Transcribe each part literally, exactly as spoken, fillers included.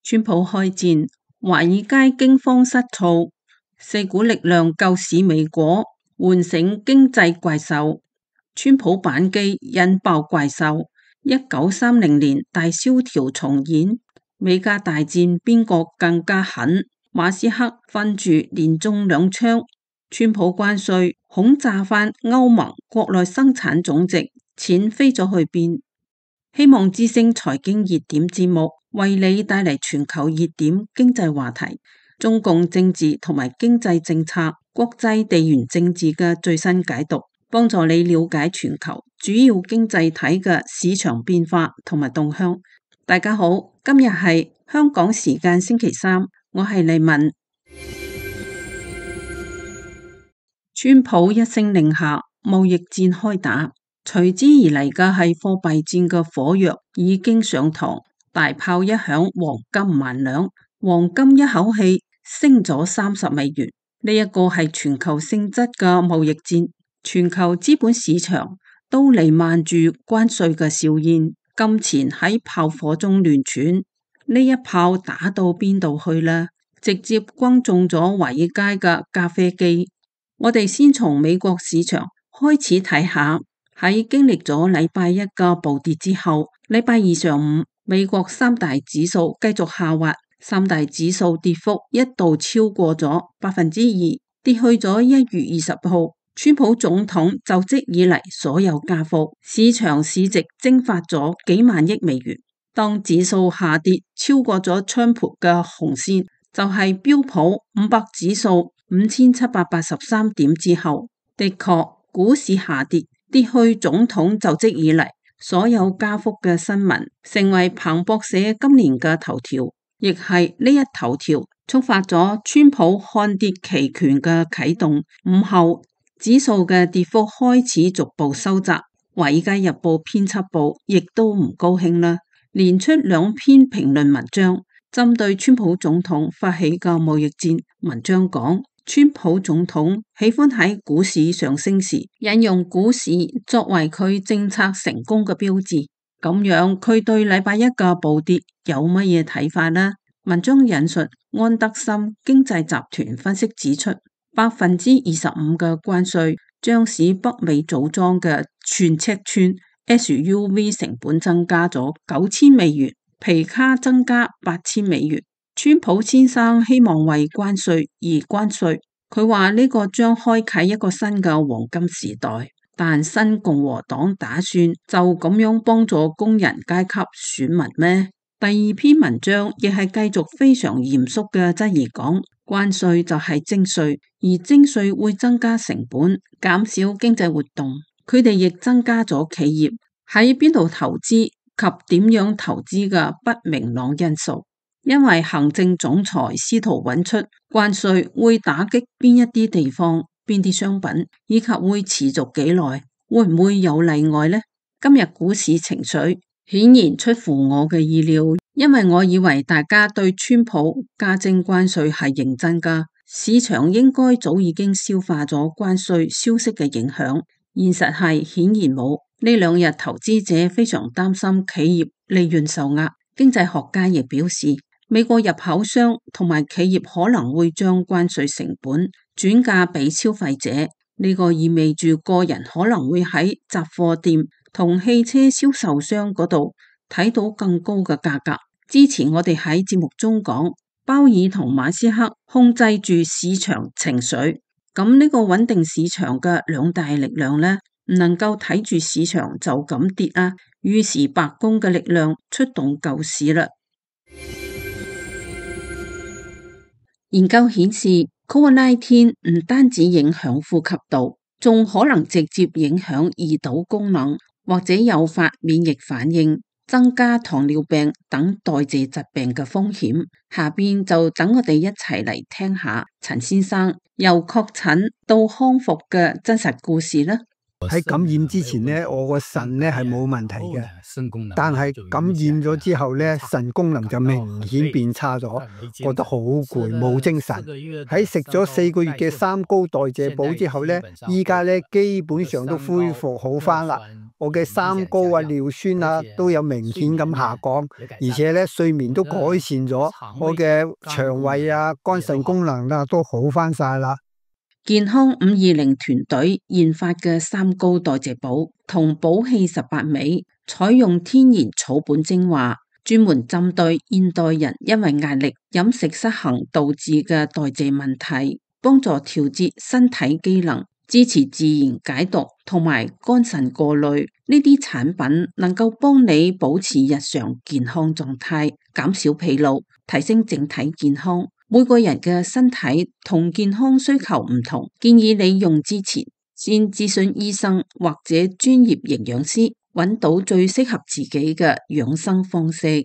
川普開戰，華爾街驚慌失措，四股力量救市美國，喚醒經濟怪獸。川普反擊引爆怪獸。一九三零年大蕭條重演，美加大戰邊個更加狠？馬斯克瞓住連中兩槍。川普關稅恐炸翻歐盟國內生產總值，錢飛咗去邊？希望之聲財經熱點節目為你帶嚟全球熱點經濟話題、中共政治同埋經濟政策、國際地緣政治嘅最新解讀，幫助你了解全球主要經濟體嘅市場變化同埋動向。大家好，今日係香港時間星期三，我係麗文。川普一聲令下，貿易戰開打。隨之而嚟嘅係貨幣戰嘅火藥已經上膛，大炮一響，黃金萬兩，黃金一口氣升咗三十美元。呢一個係全球性質嘅貿易戰，全球資本市場都彌漫住關稅嘅硝煙，金錢喺炮火中亂竄。呢一炮打到邊度去呢？直接轟中咗華爾街嘅咖啡機。我哋先從美國市場開始睇下。喺經歷咗禮拜一嘅暴跌之後，禮拜二上午，美國三大指數繼續下滑，三大指數跌幅一度超過咗百分之二，跌去咗一月二十號，川普總統就職以嚟所有加幅，市場市值蒸發咗幾萬億美元。當指數下跌超過咗川普嘅紅線，就係、是、標普五百指數五千七百八十三點之後，的確股市下跌。跌去總統就職以嚟所有加幅嘅新聞，成為彭博社今年嘅頭條，亦係呢一頭條觸發咗川普看跌期權嘅啟動。午後指數嘅跌幅開始逐步收窄，華爾街日報編輯部亦都唔高興啦，連出兩篇評論文章，針對川普總統發起嘅貿易戰。文章講，川普總統喜歡喺股市上升時引用股市作為佢政策成功嘅標誌，咁樣佢對禮拜一嘅暴跌有乜嘢睇法呢？文章引述安德森經濟集團分析指出，百分之二十五嘅關稅將使北美組裝嘅全尺寸 S U V 成本增加咗九千美元，皮卡增加八千美元。川普先生希望為關稅而關稅，佢話呢個將開啟一個新嘅黃金時代，但新共和黨打算就咁樣幫助工人階級選民咩？第二篇文章亦係繼續非常嚴肅嘅質疑，講關稅就係徵稅，而徵稅會增加成本，減少經濟活動，佢哋亦增加咗企業喺邊度投資及點樣投資嘅不明朗因素。因為行政總裁試圖揾出關稅會打擊邊一啲地方、邊啲商品，以及會持續幾耐，會唔會有例外呢？今日股市情緒顯然出乎我嘅意料，因為我以為大家對川普加徵關稅係認真㗎，市場應該早已經消化咗關稅消息嘅影響。現實係顯然冇。呢兩日投資者非常擔心企業利潤受壓，經濟學家亦表示，美國入口商同埋企業可能會將關稅成本轉嫁俾消費者，呢個意味住個人可能會喺雜貨店同汽車銷售商嗰度睇到更高嘅價格。之前我哋喺節目中講，鮑爾同馬斯克控制住市場情緒，咁呢個穩定市場嘅兩大力量呢，唔能夠睇住市場就咁跌啊，於是白宮嘅力量出動救市啦。研究顯示 ，Covid 十九 唔單止影響呼吸道，仲可能直接影響胰島功能，或者誘發免疫反應，增加糖尿病等代謝疾病嘅風險。下邊就等我哋一齊嚟聽下陳先生由確診到康復嘅真實故事啦。 喺感染之前咧，我個腎咧係冇問題嘅，但係感染咗之後咧，腎功能就明顯變差咗，覺得好攰，冇精神。喺食咗四個月嘅三高代謝補之後咧，依家咧基本上都恢復好翻啦。 我嘅三高啊、尿酸啊都有明顯咁下降，而且咧睡眠都改善咗，我嘅腸胃啊、肝腎功能啊都好翻晒啦。 健康五二零團隊研發嘅三高代謝寶同寶氣十八味，採用天然草本精華，專門針對現代人因為壓力、飲食失衡導致嘅代謝問題，幫助調節身體機能，支持自然解毒同埋肝腎過濾。呢啲產品能夠幫你保持日常健康狀態，減少疲勞，提升整體健康。每個人嘅身體同健康需求唔同，建議你用之前先諮詢醫生或者專業營養師，揾到最適合自己嘅養生方式。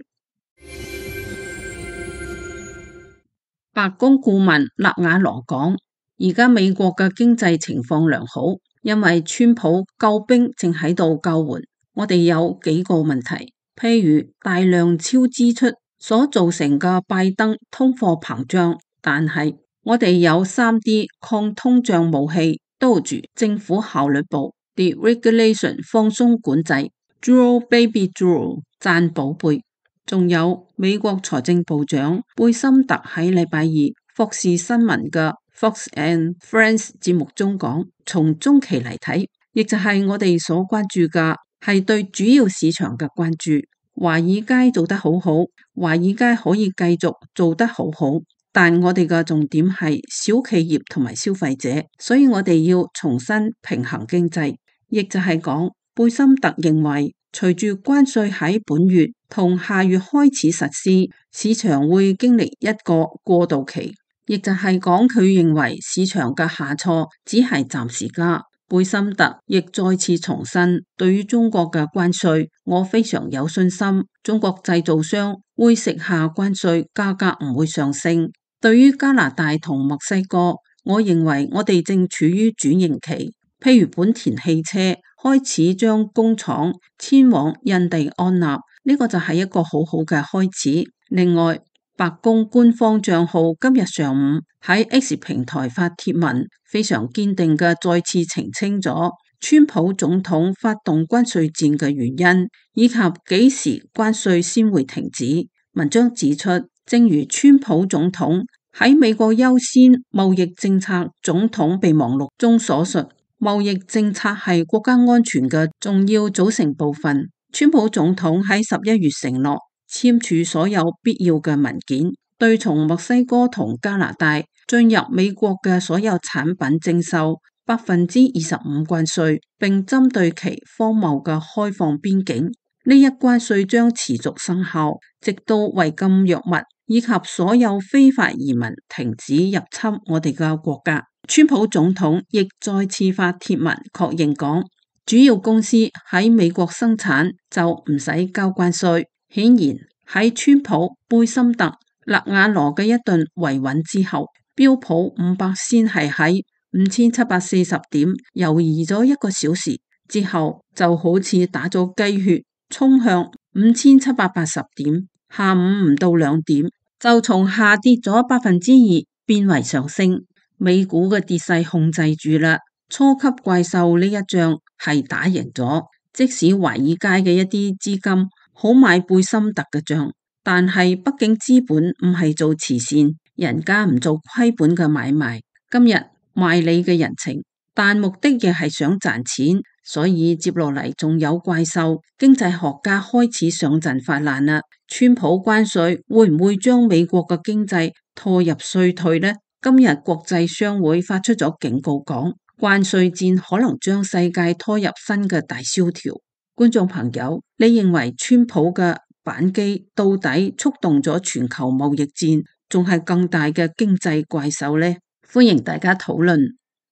白宮顧問納瓦羅講，而家美國嘅經濟情況良好，因為川普救兵正喺度救援。我哋有幾個問題，譬如大量超支出所造成嘅拜登通貨膨脹，但係我哋有 三 D 抗通脹武器 Doge 政府效率部 Deregulation 放鬆管制 Jewel Baby Jewel 讚寶貝，仲有美國財政部長貝森特喺禮拜二霍士新聞嘅 Fox and Friends 節目中講，從中期嚟睇，亦就係我哋所關注嘅係對主要市場嘅關注。華爾街做得好好，華爾街可以繼續做得好好，但我哋嘅重點係小企業同埋消費者，所以我哋要重新平衡經濟。亦就係講，貝森特認為隨住關稅喺本月同下月開始實施，市場會經歷一個過渡期。亦就係講，佢認為市場嘅下挫只係暫時㗎。貝森特亦再次重申，對於中國嘅關稅，我非常有信心，中國製造商會食下關稅，價格唔會上升。對於加拿大同墨西哥，我認為我哋正處於轉型期，譬如本田汽車開始將工廠遷往印第安納，呢個就係一個好好嘅開始。另外，白宮官方賬號今日上午喺 X 平台發帖文，非常堅定嘅再次澄清咗川普總統發動關稅戰嘅原因，以及幾時關稅先會停止。文章指出，正如川普總統喺美國優先貿易政策總統備忘錄中所述，貿易政策係國家安全嘅重要組成部分。川普總統喺十一月承諾簽署所有必要嘅文件，對從墨西哥同加拿大進入美國嘅所有產品徵收百分之二十五關稅，並針對其荒謬嘅開放邊境。呢一關稅將持續生效，直到違禁藥物以及所有非法移民停止入侵我哋嘅國家。川普總統亦再次發帖文確認講，主要公司喺美國生產就唔使交關稅。顯然喺川普、貝森特、納瓦羅嘅一頓維穩之後，標普五百先係喺五千七百四十點猶豫咗一個小時之後，就好似打咗雞血衝向五千七百八十點，下午唔到兩點就從下跌咗百分之二變為上升，美股嘅跌勢控制住啦。初級怪獸呢一仗係打贏咗，即使華爾街嘅一啲資金好買貝森特嘅賬，但係畢竟資本唔係做慈善，人家唔做虧本嘅買賣。今日賣你嘅人情，但目的亦係想賺錢，所以接落嚟仲有怪獸。經濟學家開始上陣發難啦。川普關稅會唔會將美國嘅經濟拖入衰退呢？今日國際商會發出咗警告，講關稅戰可能將世界拖入新嘅大蕭條。觀眾朋友，你認為川普嘅反擊到底觸動咗全球貿易戰，仲係更大嘅經濟怪獸呢？歡迎大家討論。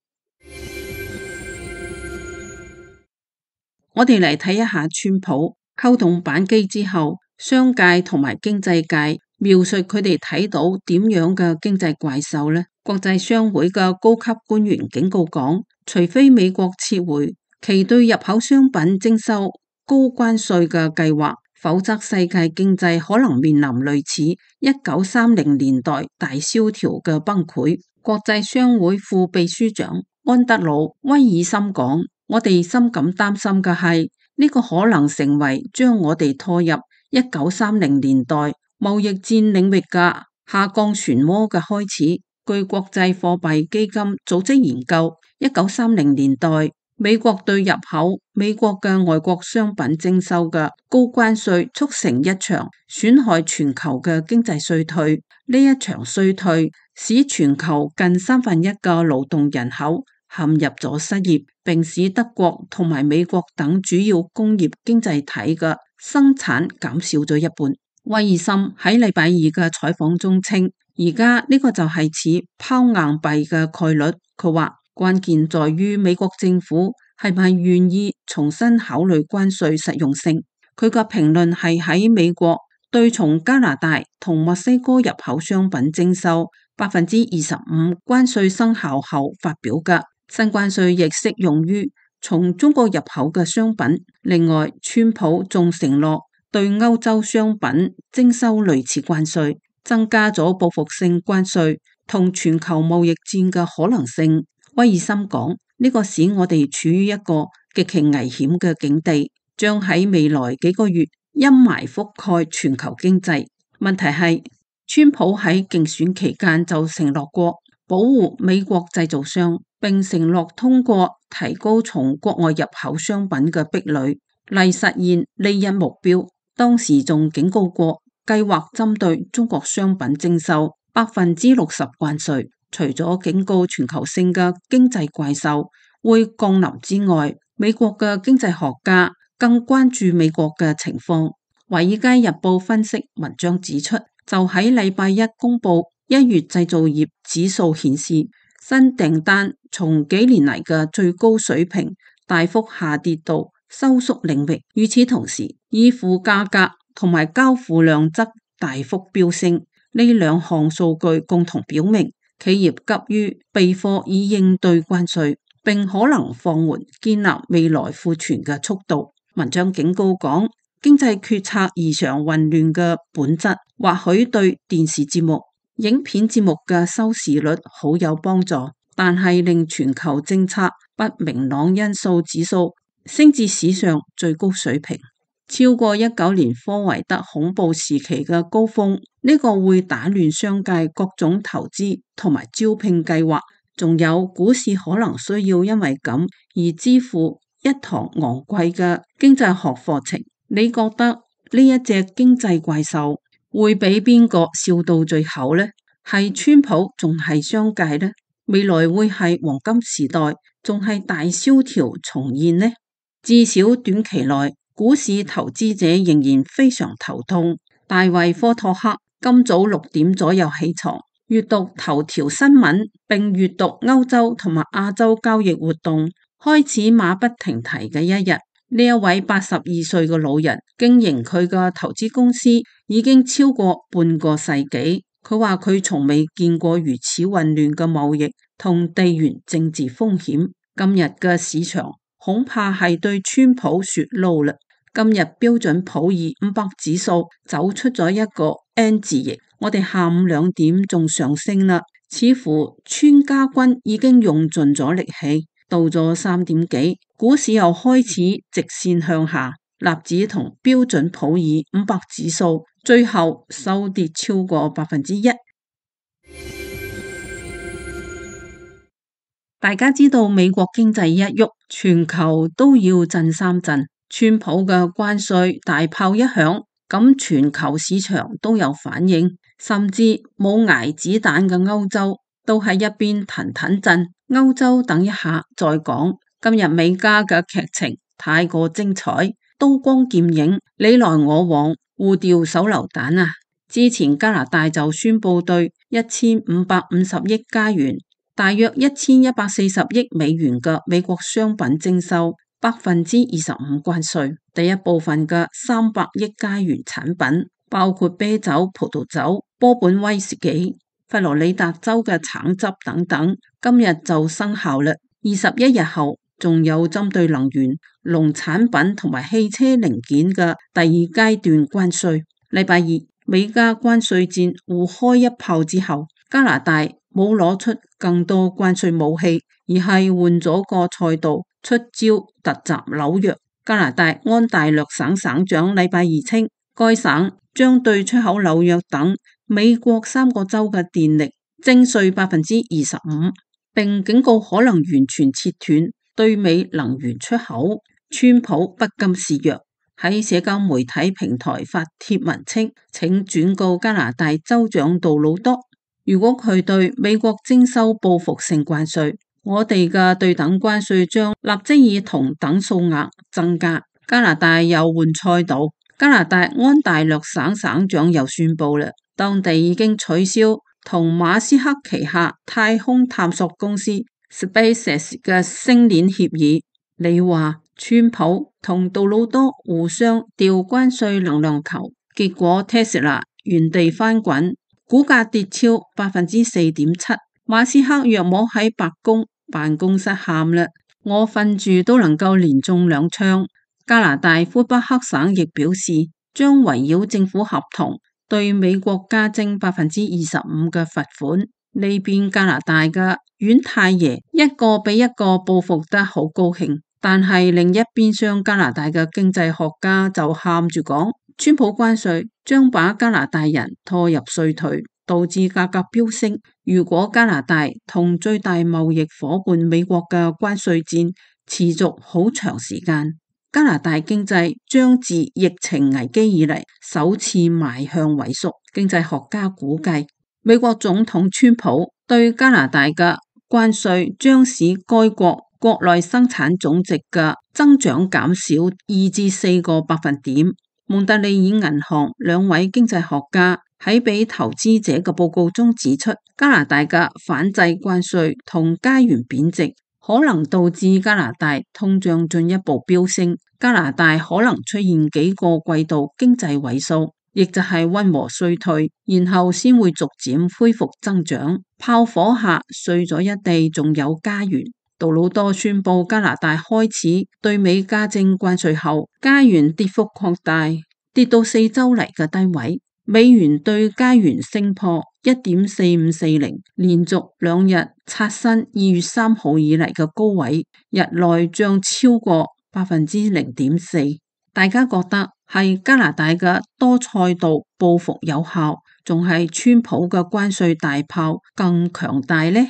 我哋嚟睇一下川普扣動扳機之後，商界同埋經濟界描述佢哋睇到點樣嘅經濟怪獸呢？國際商會嘅高級官員警告講，除非美國撤回其對入口商品徵收高關稅嘅計劃，否則世界經濟可能面臨類似一九三零年代大蕭條嘅崩潰。國際商會副秘書長安德魯威爾森講，我哋深感擔心嘅係呢呢個可能成為將我哋拖入一九三零年代貿易戰領域嘅下降漩渦嘅開始。據國際貨幣基金組織研究，一九三零年代美國對入口美國嘅外國商品徵收嘅高關稅，促成一場損害全球嘅經濟衰退。呢一場衰退使全球近三分一嘅勞動人口陷入咗失業，並使德國同埋美國等主要工業經濟體嘅生產減少咗一半。威爾森喺禮拜二嘅採訪中稱，而家呢個就係似拋硬幣嘅概率。佢話關鍵在於美國政府係咪願意重新考慮關稅實用性。佢嘅評論係喺美國對從加拿大同墨西哥入口商品徵收百分之二十五關稅生效後發表嘅。新關稅亦適用於從中國入口嘅商品。另外，川普仲承諾對歐洲商品徵收類似關稅，增加咗報復性關稅同全球貿易戰嘅可能性。威爾森講，呢個使我哋處於一個極其危險嘅境地，將喺未來幾個月陰霾覆蓋全球經濟。問題係，川普喺競選期間就承諾過保護美國製造商，並承諾通過提高從國外入口商品嘅壁壘嚟實現呢一目標。當時仲警告過，計劃針對中國商品徵收百分之六十關稅。除咗警告全球性嘅經濟怪獸會降臨之外，美國嘅經濟學家更關注美國嘅情況。《華爾街日報》分析文章指出，就喺禮拜一公布一月製造業指數顯示，新訂單從幾年嚟嘅最高水平大幅下跌到收縮領域。與此同時，依附價格同埋交付量則大幅飆升。呢兩項數據共同表明，企業急於備貨以應對關稅，並可能放緩建立未來庫存嘅速度。文章警告講，經濟決策異常混亂嘅本質，或許對電視節目、影片節目嘅收視率好有幫助，但係令全球政策不明朗因素指數升至史上最高水平，超過一九年科維特恐怖時期嘅高峰。呢個會打亂商界各種投資同埋招聘計劃，仲有股市可能需要因為咁而支付一堂昂貴嘅經濟學課程。你覺得呢一隻經濟怪獸會俾邊個笑到最後呢？係川普仲係商界呢？未來會係黃金時代，仲係大蕭條重現呢？至少短期內，股市投資者仍然非常頭痛。大衛科托克今早六點左右起床，閱讀頭條新聞，並閱讀歐洲同埋亞洲交易活動，開始馬不停蹄嘅一日。呢一位八十二歲嘅老人經營佢嘅投資公司已經超過半個世紀。佢話佢從未見過如此混亂嘅貿易同地緣政治風險。今日嘅市場恐怕係對川普說撈啦。今日標準普爾五百指數走出咗一個 N 字形，我哋下午兩點仲上升啦，似乎川家軍已經用盡咗力氣。到咗三點幾，股市又開始直線向下，納指同標準普爾五百指數最後收跌超過百分之一。大家知道美國經濟一喐，全球都要震三震。川普嘅關稅大炮一響，咁全球市場都有反應，甚至冇挨子彈嘅歐洲都喺一邊騰騰震。歐洲等一下再講。今日美加嘅劇情太過精彩，刀光劍影，你來我往，互掉手榴彈啊！之前加拿大就宣布對一千五百五十億加元，大約一千一百四十億美元嘅美國商品徵收百分之二十五關稅。第一部分嘅三百億加元產品，包括啤酒、葡萄酒、波本威士忌、佛羅里達州嘅橙汁等等，今日就生效啦。二十一日後，仲有針對能源、農產品同埋汽車零件嘅第二階段關稅。禮拜二，美加關稅戰互開一炮之後，加拿大冇攞出更多關稅武器，而係換咗個賽道出招突襲紐約。 加拿大安大略省省長禮拜二稱，該省將對出口紐約等美國三個州嘅電力徵稅百分之二十五，並警告可能完全切斷對美能源出口。川普不甘示弱，喺社交媒體平台發帖文稱，請轉告加拿大州長杜魯多，如果佢對美國徵收報復性關稅，我哋嘅對等關稅將立即以同等數額增加。加拿大又換賽道，加拿大安大略省省長又宣布啦，當地已經取消同馬斯克旗下太空探索公司 SpaceX 嘅星鏈協議。你話川普同杜魯多互相調關稅能量球，結果 Tesla 原地翻滾，股價跌超百分之四點七。馬斯克約莫喺白宮辦公室喊啦，我瞓住都能夠連中兩槍。加拿大魁北克省亦表示，將圍繞政府合同對美國加徵百分之二十五嘅罰款。呢邊加拿大嘅阮太爺一個比一個報復得好高興。但係另一邊廂加拿大嘅經濟學家就喊住講，川普關稅將把加拿大人拖入衰退，導致價格飆升。如果加拿大同最大貿易夥伴美國嘅關稅戰持續好長時間，加拿大經濟將自疫情危機以嚟首次邁向萎縮。經濟學家估計，美國總統川普對加拿大嘅關稅將使該國國內生產總值嘅增長減少二至四個百分點。蒙特利爾銀行兩位經濟學家喺俾投資者嘅報告中指出，加拿大嘅反制關稅同加元貶值可能導致加拿大通脹進一步飆升，加拿大可能出現幾個季度經濟萎縮，亦就係溫和衰退，然後先會逐漸恢復增長。炮火下碎咗一地，仲有加元。杜魯多宣布加拿大開始對美加徵關稅後，加元跌幅擴大，跌到四周嚟嘅低位。美元對加元升破一點四五四零，連續兩日刷新二月三號以嚟嘅高位，日內漲超過百分之零點四。大家覺得係加拿大嘅多賽道報復有效，仲係川普嘅關稅大炮更強大呢？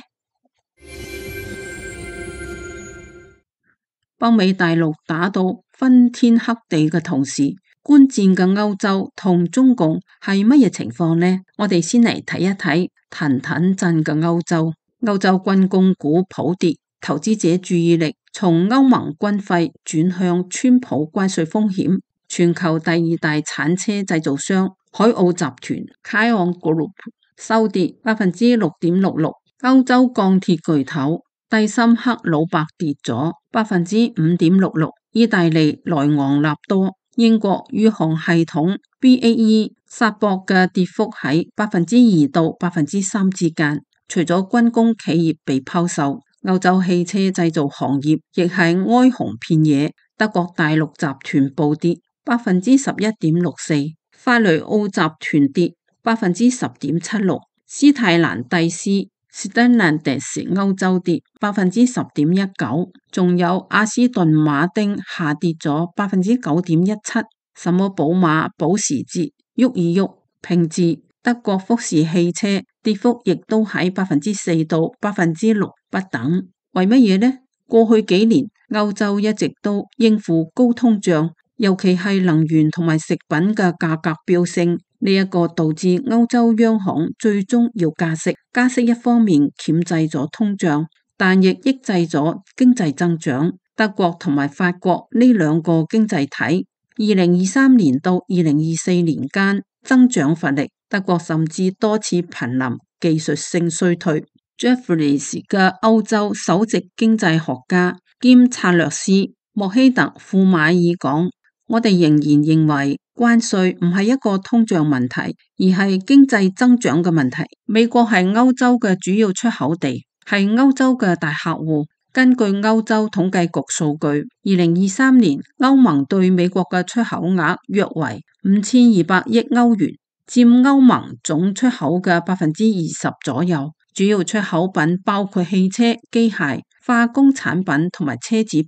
北美大陸打到昏天黑地嘅同時，觀戰嘅歐洲同中共係乜嘢情況呢？我哋先嚟睇一睇騰騰震嘅歐洲。歐洲軍工股普跌，投資者注意力從歐盟軍費轉向川普關稅風險。全球第二大產車製造商海奧集團 Kion Group 收跌百分之六點六六。歐洲鋼鐵巨頭蒂森克魯伯跌咗百分之五點六六，意大利萊昂納多、英國宇航系統 B A E 薩博嘅跌幅喺百分之二到百分之三之間。除咗軍工企業被拋售，歐洲汽車製造行業亦係哀鴻遍野。德國大陸集團暴跌百分之十一點六四，法雷奧集團跌百分之十點七六，斯泰蘭蒂斯史特蘭迪斯歐洲跌百分之十點一九，仲有阿斯頓馬丁下跌咗百分之九點一七。什麼寶馬、保時捷、沃爾沃、平治、德國福士汽車跌幅亦都喺百分之四到百分之六不等。為乜嘢呢？過去幾年歐洲一直都應付高通脹，尤其係能源同埋食品嘅價格飆升。呢一個導致歐洲央行最終要加息，加息一方面鉗制咗通脹，但亦抑制咗經濟增長。德國同埋法國呢兩個經濟體，二零二三年到二零二四年間增長乏力，德國甚至多次瀕臨技術性衰退。Jefferies 嘅歐洲首席經濟學家兼策略師莫希特庫馬爾講：我哋仍然認為關稅唔係一個通脹問題，而係經濟增長嘅問題。美國係歐洲嘅主要出口地，係歐洲嘅大客戶。根據歐洲統計局數據，二零二三年歐盟對美國嘅出口額約為五千二百億歐元，佔歐盟總出口嘅百分之二十左右。主要出口品包括汽車、機械、化工產品同埋奢侈品。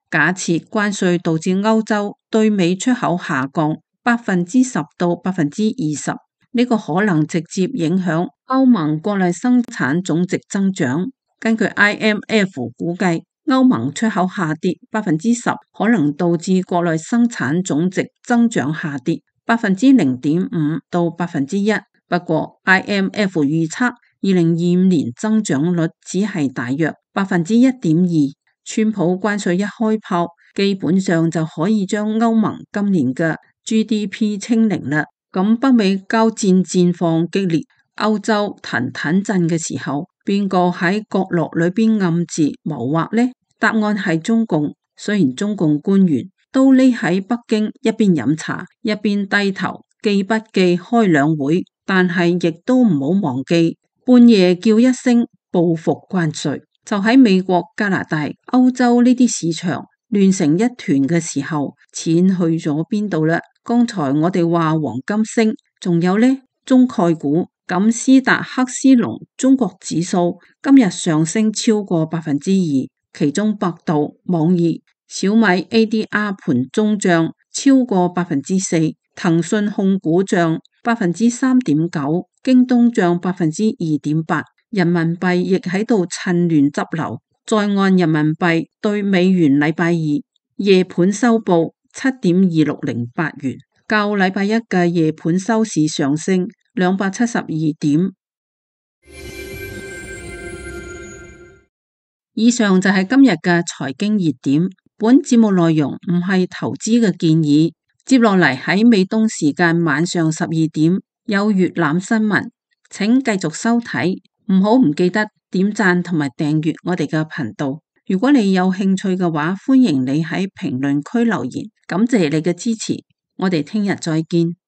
假設關稅導致歐洲對美出口下降百分之十到百分之二十，呢個可能直接影響歐盟國內生產總值增長。根據 I M F 估計，歐盟出口下跌百分之十，可能導致國內生產總值增長下跌百分之零點五到百分之一。不過 I M F 預測二零二五年增長率只係大約百分之一點二。川普關稅一開炮，基本上就可以將歐盟今年嘅 G D P 清零啦。咁北美交戰戰況激烈，歐洲騰騰震嘅時候，邊個喺角落裏邊暗自謀劃呢？答案係中共。雖然中共官員都匿喺北京，一邊飲茶一邊低頭記筆記開兩會，但係亦都唔好忘記半夜叫一聲報復關稅。就喺美國、加拿大、歐洲呢啲市場亂成一團嘅時候，錢去咗邊度啦？剛才我哋話黃金升，仲有呢中概股錦斯達克斯隆中國指數今日上升超過百分之二，其中百度、網易、小米 A D R 盤中漲超過百分之四，騰訊控股漲百分之三點九，京東漲百分之二點八。人民幣亦喺度趁亂執流，在岸人民幣對美元禮拜二夜盤收報七點二六零八元，較禮拜一嘅夜盤收市上升兩百七十二點。以上就係今日嘅財經熱點。本節目內容唔係投資嘅建議。接落嚟喺美東時間晚上十二點有粵覽新聞，請繼續收睇。唔好唔記得點讚同埋訂閱我哋嘅頻道。如果你有興趣嘅話，歡迎你喺評論區留言。感謝你嘅支持，我哋聽日再見。